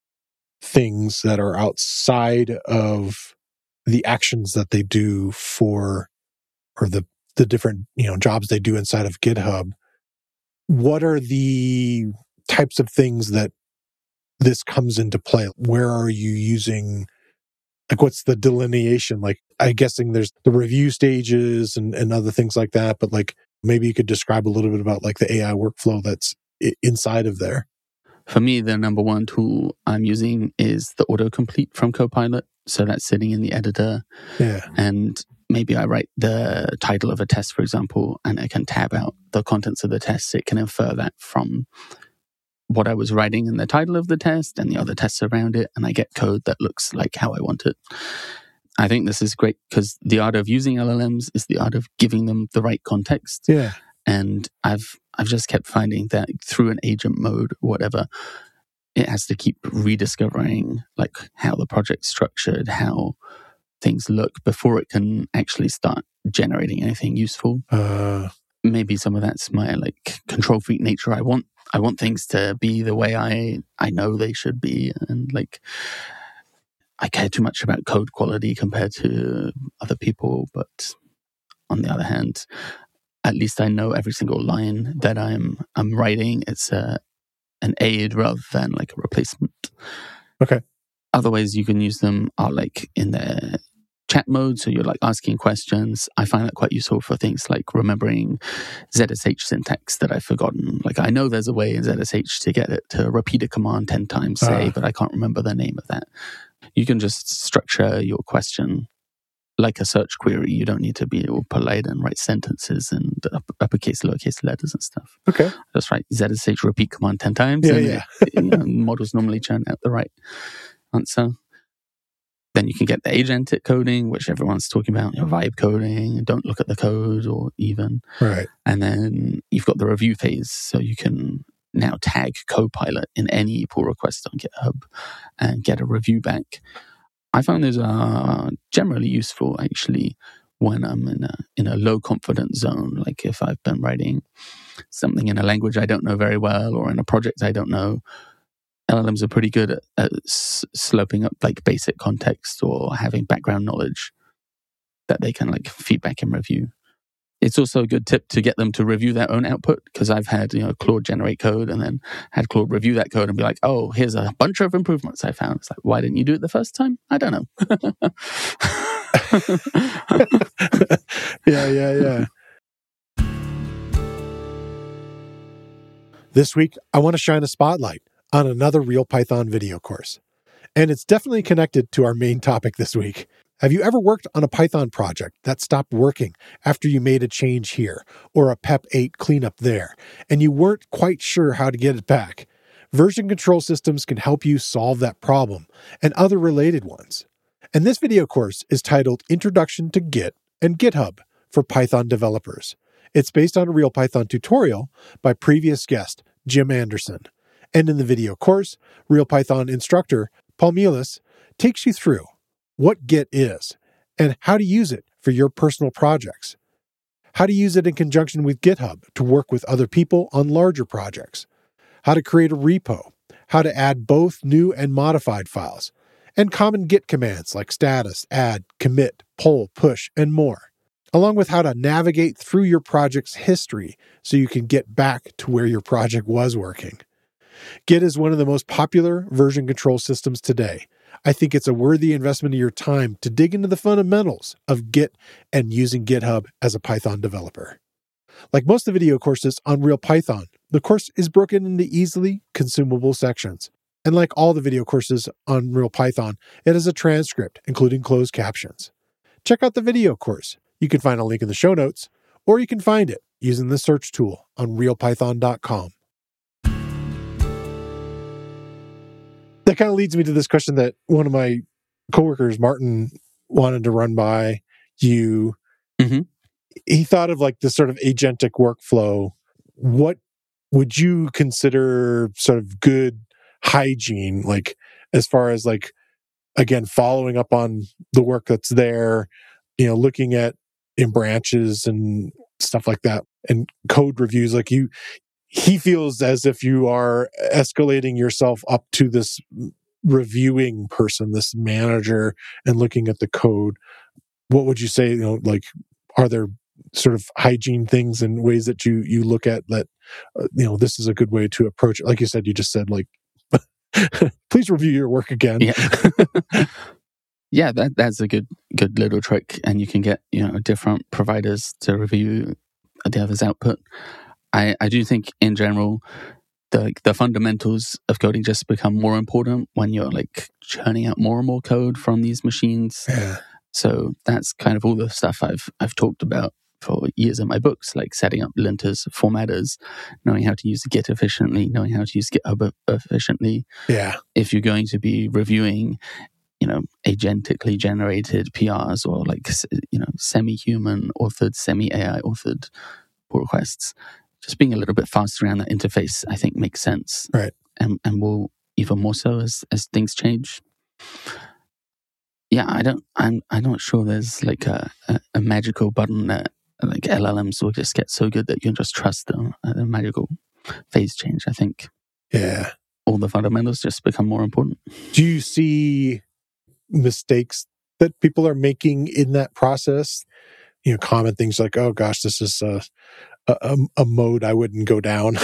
things that are outside of the actions that they do for, or the the different, you know, jobs they do inside of GitHub. What are the types of things that this comes into play? Where are you using, like, what's the delineation? Like, I'm guessing there's the review stages and, and other things like that, but like, maybe you could describe a little bit about like the A I workflow that's I- inside of there. For me, the number one tool I'm using is the autocomplete from Copilot. So that's sitting in the editor. Yeah. And maybe I write the title of a test, for example, and I can tab out the contents of the test. It can infer that from what I was writing in the title of the test and the other tests around it. And I get code that looks like how I want it. I think this is great because the art of using L L Ms is the art of giving them the right context. Yeah. And I've I've just kept finding that through an agent mode or whatever, it has to keep rediscovering like how the project's structured, how things look before it can actually start generating anything useful. Uh, Maybe some of that's my like control freak nature. I want I want things to be the way I I know they should be, and like I care too much about code quality compared to other people. But on the other hand, at least I know every single line that I'm I'm writing. It's a an aid rather than like a replacement. Okay. Other ways you can use them are like in the chat mode, so you're like asking questions. I find that quite useful for things like remembering Z S H syntax that I've forgotten. Like I know there's a way in Z S H to get it to repeat a command ten times, say, uh. but I can't remember the name of that. You can just structure your question like a search query. You don't need to be all polite and write sentences and uppercase, lowercase letters and stuff. Okay. Just write Z S H repeat command ten times, yeah, and yeah. it, you know, models normally churn out the right answer. Then you can get the agentic coding, which everyone's talking about, you know, vibe coding, don't look at the code or even. Right. And then you've got the review phase, so you can now tag Copilot in any pull request on GitHub and get a review back. I find those are generally useful, actually, when I'm in a in a low confidence zone. Like if I've been writing something in a language I don't know very well or in a project I don't know, L L Ms are pretty good at, at s- sloping up like basic context or having background knowledge that they can like feedback and review. It's also a good tip to get them to review their own output, because I've had, you know, Claude generate code and then had Claude review that code and be like, oh, here's a bunch of improvements I found. It's like, why didn't you do it the first time? I don't know. yeah, yeah, yeah. This week, I want to shine a spotlight on another RealPython video course. And it's definitely connected to our main topic this week. Have you ever worked on a Python project that stopped working after you made a change here or a P E P eight cleanup there, and you weren't quite sure how to get it back? Version control systems can help you solve that problem and other related ones. And this video course is titled Introduction to Git and GitHub for Python Developers. It's based on a RealPython tutorial by previous guest Jim Anderson. And in the video course, RealPython instructor Paul Mullis takes you through what Git is and how to use it for your personal projects, how to use it in conjunction with GitHub to work with other people on larger projects, how to create a repo, how to add both new and modified files, and common Git commands like status, add, commit, pull, push, and more, along with how to navigate through your project's history so you can get back to where your project was working. Git is one of the most popular version control systems today. I think it's a worthy investment of your time to dig into the fundamentals of Git and using GitHub as a Python developer. Like most of the video courses on RealPython, the course is broken into easily consumable sections. And like all the video courses on RealPython, it has a transcript, including closed captions. Check out the video course. You can find a link in the show notes, or you can find it using the search tool on real python dot com. That kind of leads me to this question that one of my coworkers, Martin, wanted to run by you. Mm-hmm. He thought of like this sort of agentic workflow. What would you consider sort of good hygiene, like as far as like, again, following up on the work that's there, you know, looking at in branches and stuff like that, and code reviews? Like you, he feels as if you are escalating yourself up to this reviewing person, this manager, and looking at the code. What would you say, you know, like, are there sort of hygiene things and ways that you, you look at that, uh, you know, this is a good way to approach it? Like you said, you just said, like, please review your work again. Yeah. Yeah, that that's a good good little trick, and you can get, you know, different providers to review the other's output. I, I do think in general the the fundamentals of coding just become more important when you're like churning out more and more code from these machines. Yeah. So that's kind of all the stuff I've I've talked about for years in my books, like setting up linters, formatters, knowing how to use Git efficiently, knowing how to use GitHub efficiently. Yeah. If you're going to be reviewing, you know, agentically generated P Rs or like, you know, semi-human authored, semi-A I authored pull requests, just being a little bit faster around that interface, I think, makes sense. Right. And and will even more so as, as things change. Yeah, I don't, I'm I'm not sure there's like a, a, a magical button that like L L Ms will just get so good that you can just trust them. A magical phase change, I think. Yeah. All the fundamentals just become more important. Do you see mistakes that people are making in that process? you know, common things like, oh gosh, this is a, a, a mode I wouldn't go down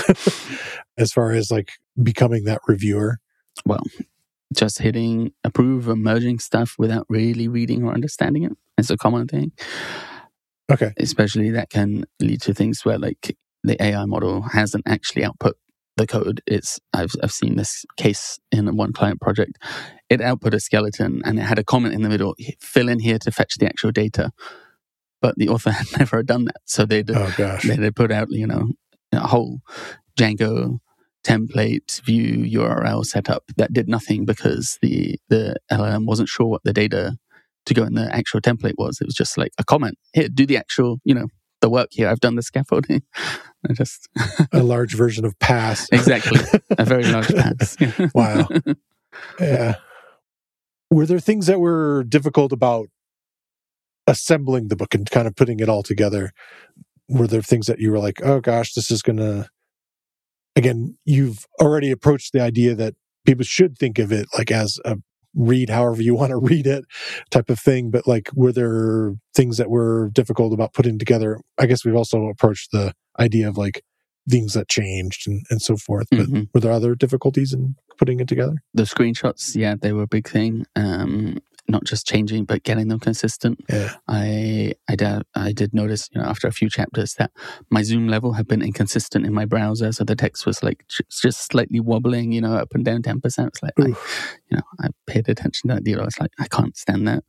as far as like becoming that reviewer? Well, just hitting approve or merging stuff without really reading or understanding it is a common thing. Okay. Especially that can lead to things where like the A I model hasn't actually output the code. It's I've I've seen this case in one client project. It output a skeleton and it had a comment in the middle, fill in here to fetch the actual data. But the author had never done that. So they'd, oh, gosh. they'd put out, you know, a whole Django template view U R L setup that did nothing because the, the L L M wasn't sure what the data to go in the actual template was. It was just like a comment. Here, do the actual, you know, the work here. I've done the scaffolding. I just a large version of pass. Exactly. A very large pass. Wow. Yeah. Were there things that were difficult about assembling the book and kind of putting it all together? Were there things that you were like, oh gosh, this is going to, again, you've already approached the idea that people should think of it like as a read however you want to read it type of thing. But like, were there things that were difficult about putting together? I guess we've also approached the idea of like things that changed and, and so forth. But mm-hmm. were there other difficulties in putting it together? The screenshots, yeah, they were a big thing. Um, not just changing, but getting them consistent. Yeah. I I did, I did notice, you know, after a few chapters that my zoom level had been inconsistent in my browser. So the text was like just slightly wobbling, you know, up and down ten percent. It's like, I, you know, I paid attention to that deal. I was like, I can't stand that.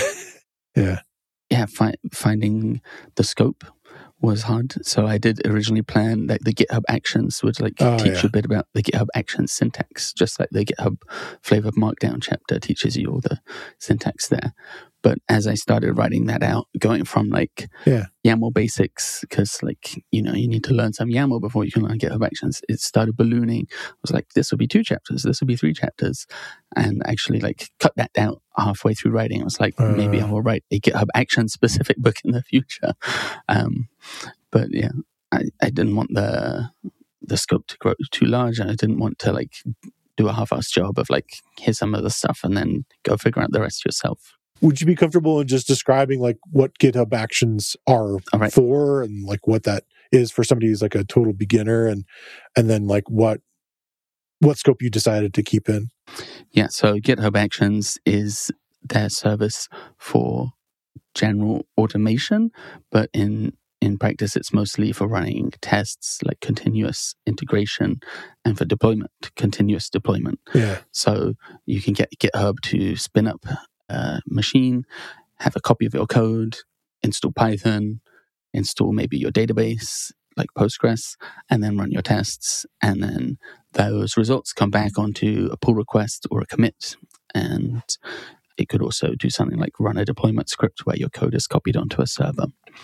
yeah. Yeah, fi- finding the scope was hard. So I did originally plan that the GitHub Actions would like oh, teach yeah. you a bit about the GitHub Actions syntax, just like the GitHub Flavor Markdown chapter teaches you all the syntax there. But as I started writing that out, going from like yeah. YAML basics, because like, you know, you need to learn some YAML before you can learn GitHub Actions, it started ballooning. I was like, this will be two chapters, this will be three chapters. And actually like cut that down halfway through writing. I was like, uh, maybe I will write a GitHub Actions specific book in the future. Um, but yeah, I, I didn't want the the scope to grow too large. And I didn't want to like do a half-assed job of like, here's some of the stuff and then go figure out the rest yourself. Would you be comfortable in just describing like what GitHub Actions are right. for and like what that is for somebody who's like a total beginner and and then like what what scope you decided to keep in? Yeah, so GitHub Actions is their service for general automation, but in in practice it's mostly for running tests like continuous integration and for deployment, continuous deployment. Yeah. So you can get GitHub to spin up Uh, machine, have a copy of your code, install Python, install maybe your database like Postgres, and then run your tests. And then those results come back onto a pull request or a commit. And it could also do something like run a deployment script where your code is copied onto a server.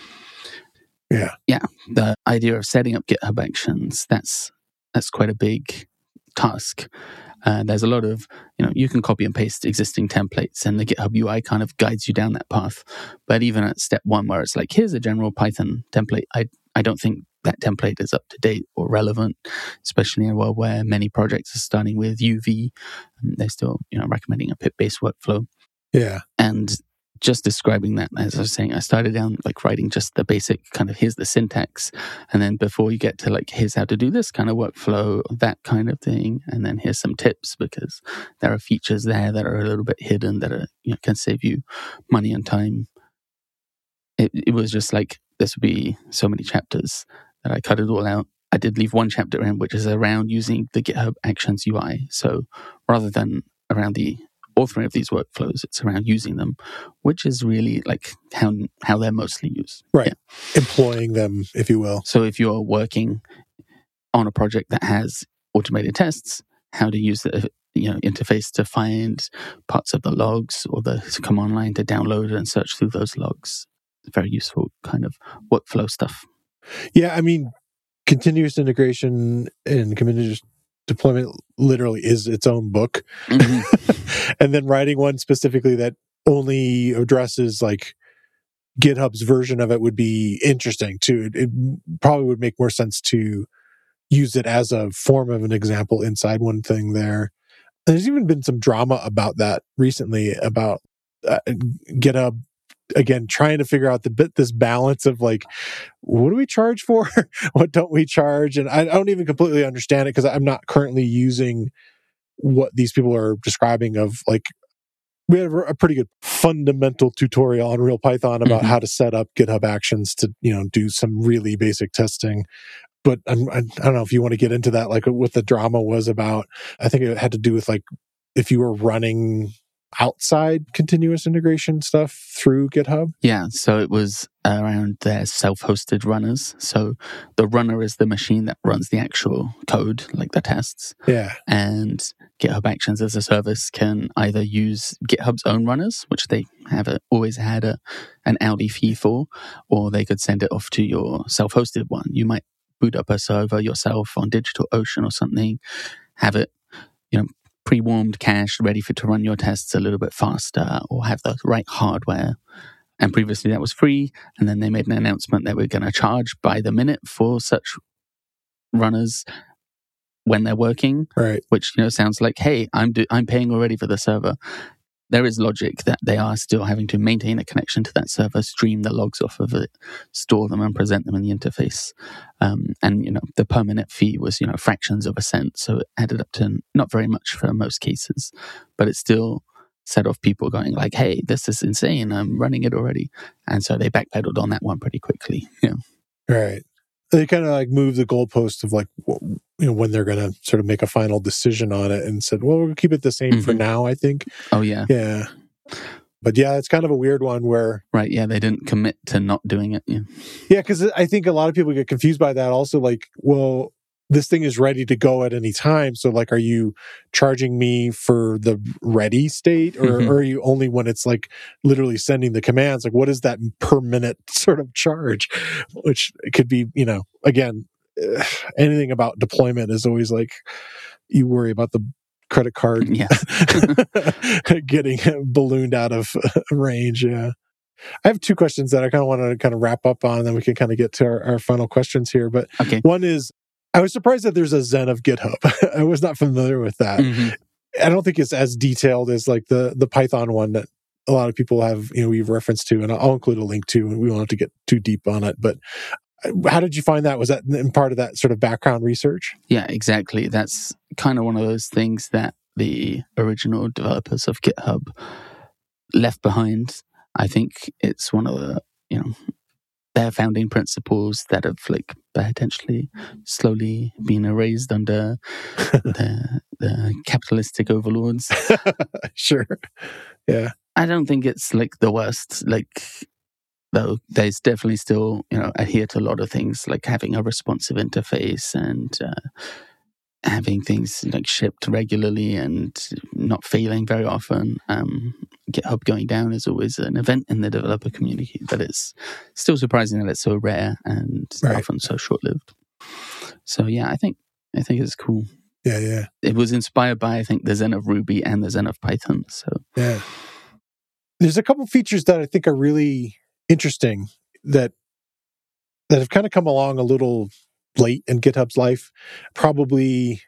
Yeah. Yeah. The idea of setting up GitHub Actions, that's that's quite a big task. Uh, there's a lot of, you know, you can copy and paste existing templates and the GitHub U I kind of guides you down that path. But even at step one where it's like, here's a general Python template, I I don't think that template is up to date or relevant, especially in a world where many projects are starting with U V. Um, they're still, you know, recommending a pip-based workflow. Yeah. And just describing that, as I was saying, I started down like writing just the basic kind of here's the syntax. And then before you get to like, here's how to do this kind of workflow, that kind of thing. And then here's some tips because there are features there that are a little bit hidden that are, you know, can save you money and time. It, it was just like, this would be so many chapters that I cut it all out. I did leave one chapter in, which is around using the GitHub Actions U I. So rather than around the authoring of these workflows, it's around using them, which is really like how how they're mostly used. Right. Yeah. Employing them, if you will. So if you're working on a project that has automated tests, how to use the you know interface to find parts of the logs or the command line to download and search through those logs. Very useful kind of workflow stuff. Yeah, I mean, continuous integration and continuous deployment literally is its own book. Mm-hmm. And then writing one specifically that only addresses like GitHub's version of it would be interesting too. It, it probably would make more sense to use it as a form of an example inside one thing there. There's even been some drama about that recently about uh, GitHub again, trying to figure out the bit this balance of like, what do we charge for? What don't we charge? And I, I don't even completely understand it because I'm not currently using what these people are describing of like, we have a pretty good fundamental tutorial on Real Python about mm-hmm. how to set up GitHub Actions to, you know, do some really basic testing. But I'm, I don't know if you want to get into that, like what the drama was about. I think it had to do with like if you were running outside continuous integration stuff through GitHub. Yeah, so it was around their self-hosted runners. So the runner is the machine that runs the actual code, like the tests. Yeah. And GitHub Actions as a service can either use GitHub's own runners, which they have a, always had a, an hourly fee for, or they could send it off to your self-hosted one. You might boot up a server yourself on DigitalOcean or something, have it, you know, pre-warmed, cached, ready for to run your tests a little bit faster, or have the right hardware. And previously that was free, and then they made an announcement that we're going to charge by the minute for such runners when they're working. Right. Which, you know, sounds like, hey, I'm do- I'm paying already for the server. There is logic that they are still having to maintain a connection to that server, stream the logs off of it, store them and present them in the interface. Um, and, you know, the per minute fee was, you know, fractions of a cent. So it added up to not very much for most cases, but it still set off people going like, hey, this is insane. I'm running it already. And so they backpedaled on that one pretty quickly. Yeah. Right. They kind of like moved the goalpost of like, you know, when they're going to sort of make a final decision on it and said, well, we'll keep it the same mm-hmm. for now, I think. Oh, yeah. Yeah. But yeah, it's kind of a weird one where... Right, yeah, they didn't commit to not doing it. Yeah, yeah, because I think a lot of people get confused by that also. Like, well, this thing is ready to go at any time. So like, are you charging me for the ready state or, mm-hmm. or are you only when it's like literally sending the commands? Like, what is that per minute sort of charge? Which could be, you know, again, anything about deployment is always like, you worry about the credit card yeah. getting ballooned out of range. Yeah. I have two questions that I kind of want to kind of wrap up on, and then we can kind of get to our, our final questions here. But okay. One is, I was surprised that there's a Zen of GitHub. I was not familiar with that. Mm-hmm. I don't think it's as detailed as like the the Python one that a lot of people have, you know, we've referenced to, and I'll include a link to, and we won't have to get too deep on it. But how did you find that? Was that in part of that sort of background research? Yeah, exactly. That's kind of one of those things that the original developers of GitHub left behind. I think it's one of the, you know, their founding principles that have like potentially slowly been erased under the, the capitalistic overlords. Sure. Yeah. I don't think it's like the worst. Like, though, there's definitely still, you know, adhere to a lot of things like having a responsive interface and uh, having things like shipped regularly and not failing very often. Um, GitHub going down is always an event in the developer community, but it's still surprising that it's so rare and right. often so short-lived. So yeah, I think I think it's cool. Yeah, yeah. It was inspired by, I think, the Zen of Ruby and the Zen of Python. So yeah, there's a couple features that I think are really interesting that that have kind of come along a little late in GitHub's life, probably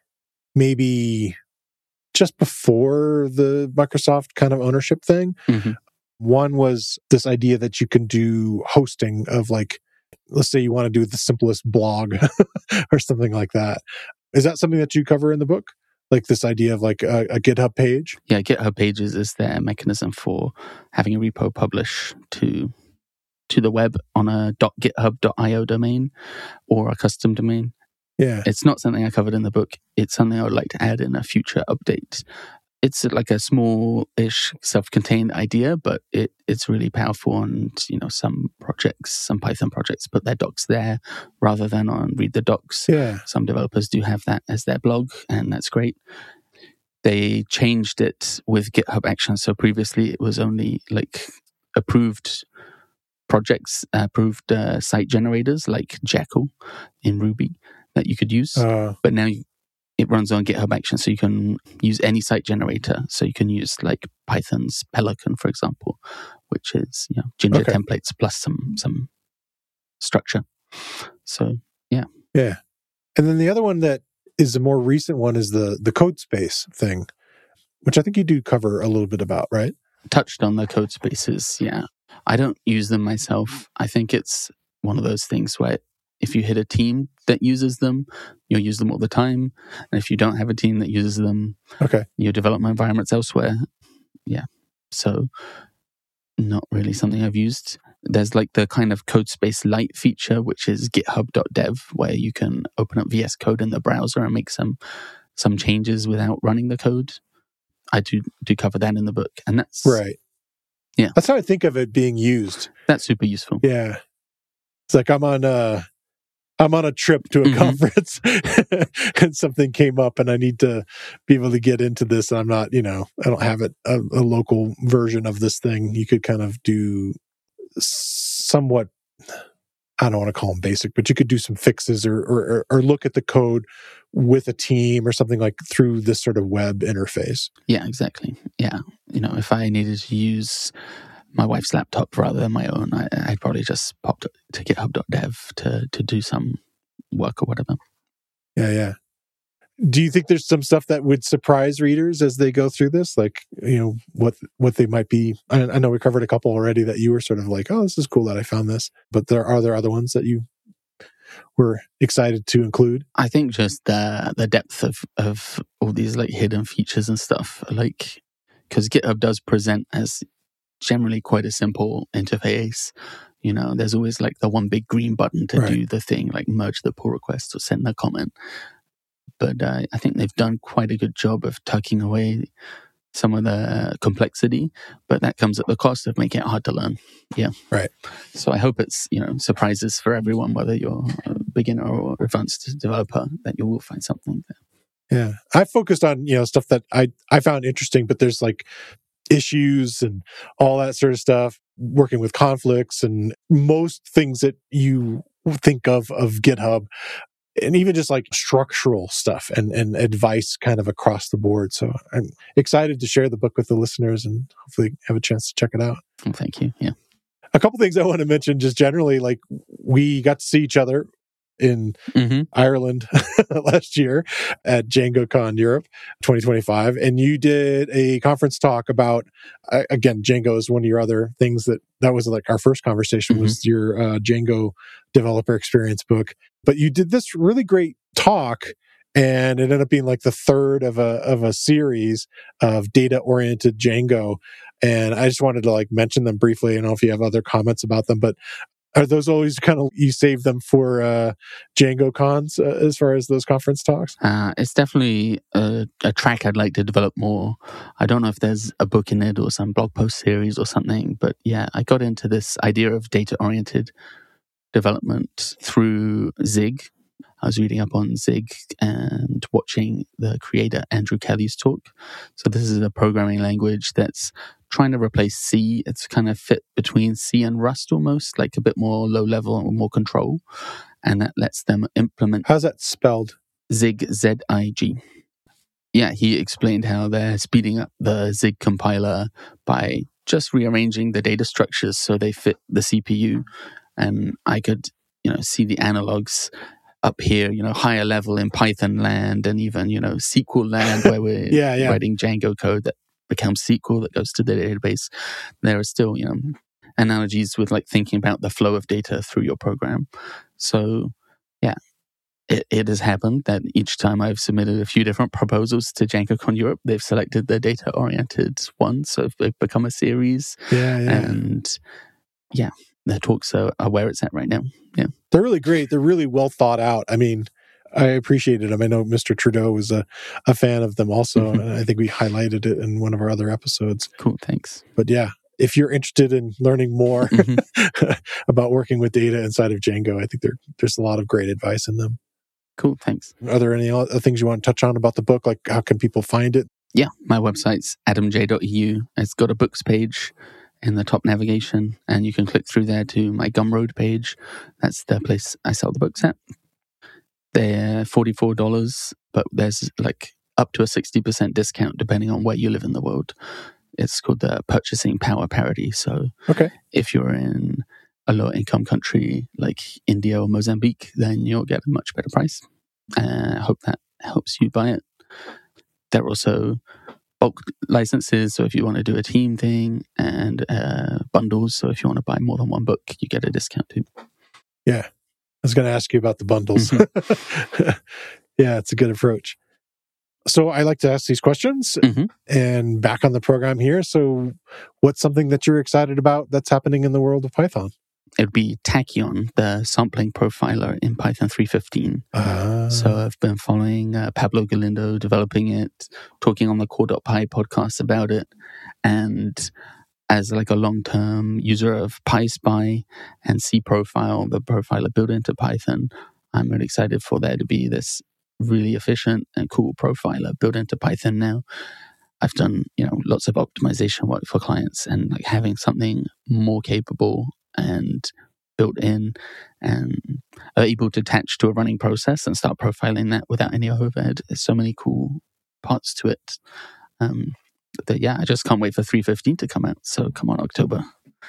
maybe just before the Microsoft kind of ownership thing. Mm-hmm. One was this idea that you can do hosting of like, let's say you want to do the simplest blog or something like that. Is that something that you cover in the book? Like this idea of like a, a GitHub page? Yeah, GitHub Pages is their mechanism for having a repo publish to to the web on a .github dot io domain or a custom domain. Yeah. It's not something I covered in the book. It's something I would like to add in a future update. It's like a small-ish self-contained idea, but it, it's really powerful. And, you know, some projects, some Python projects put their docs there rather than on Read the Docs. Yeah. Some developers do have that as their blog, and that's great. They changed it with GitHub Actions. So previously it was only like approved projects, uh, approved uh, site generators like Jekyll in Ruby that you could use. Uh, but now you, it runs on GitHub Actions, so you can use any site generator. So you can use like Python's Pelican, for example, which is, you know, Ginger okay. templates plus some some structure. So yeah, yeah. And then the other one that is a more recent one is the the code space thing, which I think you do cover a little bit about, right? Touched on the code spaces, yeah. I don't use them myself. I think it's one of those things where if you hit a team that uses them, you'll use them all the time. And if you don't have a team that uses them, okay, you develop environments elsewhere. Yeah. So not really something I've used. There's like the kind of CodeSpace Lite feature, which is github dot dev, where you can open up V S Code in the browser and make some some changes without running the code. I do do cover that in the book. And that's... right. Yeah. That's how I think of it being used. That's super useful. Yeah. It's like I'm on a, I'm on a trip to a Mhm. conference and something came up and I need to be able to get into this. And I'm not, you know, I don't have it, a, a local version of this thing. You could kind of do somewhat, I don't want to call them basic, but you could do some fixes or, or, or look at the code with a team or something like through this sort of web interface. Yeah, exactly. Yeah. You know, if I needed to use my wife's laptop rather than my own, I, I'd probably just pop to, to github dot dev to, to do some work or whatever. Yeah, yeah. Do you think there's some stuff that would surprise readers as they go through this? Like, you know, what what they might be... I, I know we covered a couple already that you were sort of like, oh, this is cool that I found this. But there are there other ones that you were excited to include? I think just the the depth of, of all these like hidden features and stuff. Like, because GitHub does present as generally quite a simple interface. You know, there's always like the one big green button to Right. do the thing, like merge the pull request or send a comment. But uh, I think they've done quite a good job of tucking away some of the complexity, but that comes at the cost of making it hard to learn. Yeah. Right. So I hope it's, you know, surprises for everyone, whether you're a beginner or advanced developer, that you will find something there. Yeah. I focused on, you know, stuff that I, I found interesting, but there's like issues and all that sort of stuff, working with conflicts and most things that you think of of GitHub, and even just like structural stuff and, and advice kind of across the board. So I'm excited to share the book with the listeners and hopefully have a chance to check it out. Well, thank you. Yeah. A couple things I want to mention just generally, like we got to see each other in Mm-hmm. Ireland last year at DjangoCon Europe twenty twenty-five. And you did a conference talk about, uh, again, Django is one of your other things that, that was like our first conversation Mhm. was your uh, Django developer experience book. But you did this really great talk and it ended up being like the third of a, of a series of data-oriented Django. And I just wanted to like mention them briefly. I don't know if you have other comments about them, but are those always kind of, you save them for uh, Django cons uh, as far as those conference talks? Uh, it's definitely a, a track I'd like to develop more. I don't know if there's a book in it or some blog post series or something, but yeah, I got into this idea of data-oriented development through Zig. I was reading up on Zig and watching the creator Andrew Kelly's talk. So this is a programming language that's trying to replace C. It's kind of fit between C and Rust almost, like a bit more low level or more control. And that lets them implement How's that spelled? Zig, Z I G. Yeah, he explained how they're speeding up the Zig compiler by just rearranging the data structures so they fit the C P U. And I could, you know, see the analogs up here, you know, higher level in Python land and even, you know, S Q L land where we're Yeah, yeah. writing Django code that becomes S Q L that goes to the database. There are still, you know, analogies with like thinking about the flow of data through your program. So, yeah, it, it has happened that each time I've submitted a few different proposals to DjangoCon Europe, they've selected the data-oriented one. So they've become a series. Yeah, yeah. And yeah, the talks are, are where it's at right now. Yeah. They're really great. They're really well thought out. I mean, I appreciated them. I know Mister Trudeau was a, a fan of them also. Mhm. And I think we highlighted it in one of our other episodes. Cool. Thanks. But yeah, if you're interested in learning more Mhm. about working with data inside of Django, I think there, there's a lot of great advice in them. Cool. Thanks. Are there any other things you want to touch on about the book? Like how can people find it? Yeah. My website's adam j dot e u. It's got a books page in the top navigation, and you can click through there to my Gumroad page. That's the place I sell the books at. They're forty-four dollars, but there's like up to a sixty percent discount depending on where you live in the world. It's called the Purchasing Power Parity. So Okay. if you're in a low income country like India or Mozambique, then you'll get a much better price. Uh, I hope that helps you buy it. They're also bulk licenses, so if you want to do a team thing, and uh, bundles, so if you want to buy more than one book, you get a discount too. Yeah. I was going to ask you about the bundles. Mm-hmm. Yeah, it's a good approach. So I like to ask these questions mm-hmm. and back on the program here. So what's something that you're excited about that's happening in the world of Python? It'd be Tachyon, the sampling profiler in Python three fifteen. Uh, so I've been following uh, Pablo Galindo, developing it, talking on the core dot py podcast about it. And as like a long-term user of PySpy and cProfile, the profiler built into Python, I'm really excited for there to be this really efficient and cool profiler built into Python now. I've done, you know, lots of optimization work for clients, and like having something more capable and built in and are able to attach to a running process and start profiling that without any overhead. There's so many cool parts to it. Um, that, yeah, I just can't wait for three fifteen to come out. So come on, October.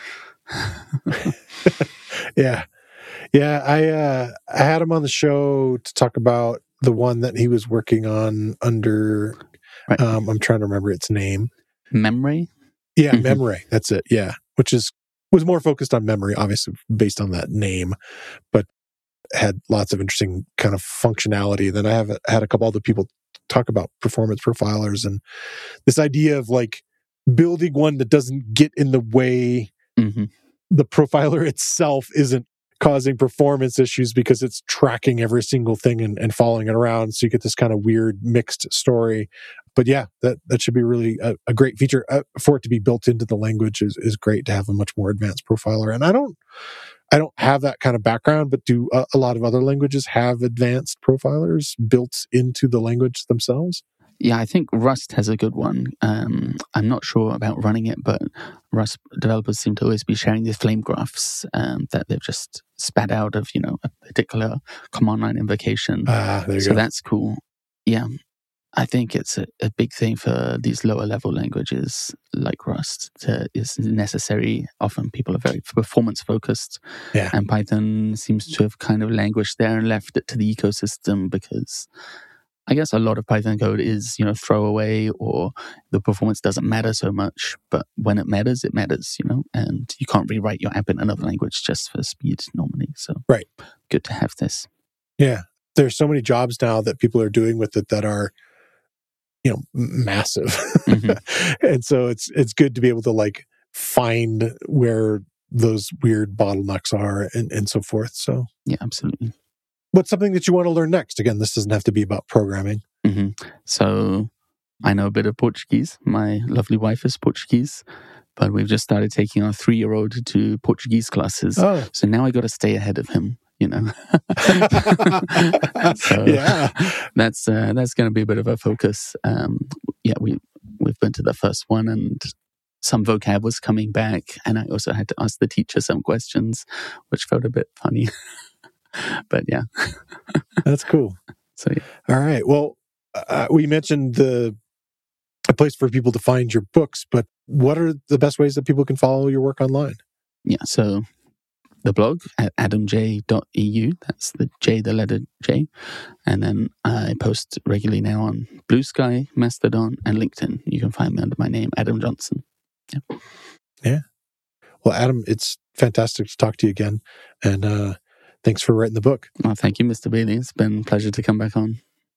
yeah. Yeah, I uh, I had him on the show to talk about the one that he was working on under, right. um, I'm trying to remember its name. Memory? Yeah, mm-hmm. Memory. That's it. Yeah, which is was more focused on memory, obviously, based on that name, but had lots of interesting kind of functionality. Then I have had a couple other people talk about performance profilers and this idea of like building one that doesn't get in the way. Mm-hmm. The profiler itself isn't causing performance issues because it's tracking every single thing and, and following it around. So you get this kind of weird mixed story. But yeah, that, that should be really a, a great feature. Uh, for it to be built into the language is, is great to have a much more advanced profiler. And I don't I don't have that kind of background, but do a, a lot of other languages have advanced profilers built into the language themselves? Yeah, I think Rust has a good one. Um, I'm not sure about running it, but Rust developers seem to always be sharing these flame graphs um, that they've just spat out of, you know, a particular command line invocation. Ah, there you so go. That's cool. Yeah, I think it's a, a big thing for these lower level languages like Rust. To, is necessary. Often people are very performance focused, yeah. and Python seems to have kind of languished there and left it to the ecosystem because I guess a lot of Python code is, you know, throwaway, or the performance doesn't matter so much. But when it matters, it matters, you know, and you can't rewrite your app in another language just for speed normally. So right. Good to have this. Yeah. There's so many jobs now that people are doing with it that are, you know, massive. Mm-hmm. And so it's it's good to be able to like find where those weird bottlenecks are and, and so forth. So yeah, absolutely. What's something that you want to learn next? Again, this doesn't have to be about programming. Mm-hmm. So I know a bit of Portuguese. My lovely wife is Portuguese, but we've just started taking our three-year-old to Portuguese classes. Oh. So now I got to stay ahead of him, you know. so yeah, that's uh, that's going to be a bit of a focus. Um, yeah, we we've been to the first one, and some vocab was coming back, and I also had to ask the teacher some questions, which felt a bit funny. But yeah, that's cool. So yeah. All right. Well, uh, we mentioned the a place for people to find your books, but what are the best ways that people can follow your work online? Yeah. So the blog at adam j dot e u. That's the J, the letter J, and then I post regularly now on Blue Sky, Mastodon, and LinkedIn. You can find me under my name, Adam Johnson. Yeah. Yeah. Well, Adam, it's fantastic to talk to you again, and uh, thanks for writing the book. Well, thank you, Mister Bailey. It's been a pleasure to come back on.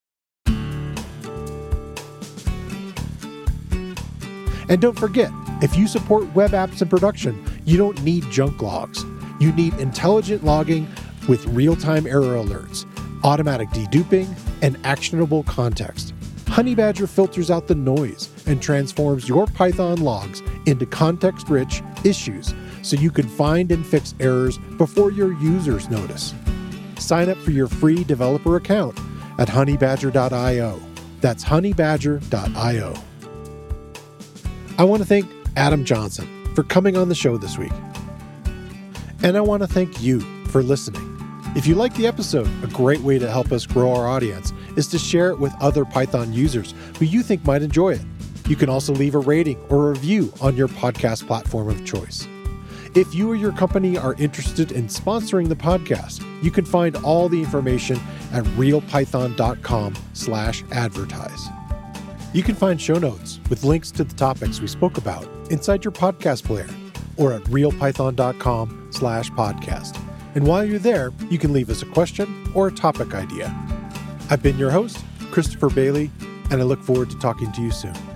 And don't forget, if you support web apps in production, you don't need junk logs. You need intelligent logging with real-time error alerts, automatic deduping, and actionable context. Honeybadger filters out the noise and transforms your Python logs into context-rich issues so you can find and fix errors before your users notice. Sign up for your free developer account at honeybadger dot io. That's honeybadger dot io. I want to thank Adam Johnson for coming on the show this week. And I want to thank you for listening. If you like the episode, a great way to help us grow our audience is to share it with other Python users who you think might enjoy it. You can also leave a rating or a review on your podcast platform of choice. If you or your company are interested in sponsoring the podcast, you can find all the information at realpython dot com slash advertise. You can find show notes with links to the topics we spoke about inside your podcast player or at realpython.com slash podcast. And while you're there, you can leave us a question or a topic idea. I've been your host, Christopher Bailey, and I look forward to talking to you soon.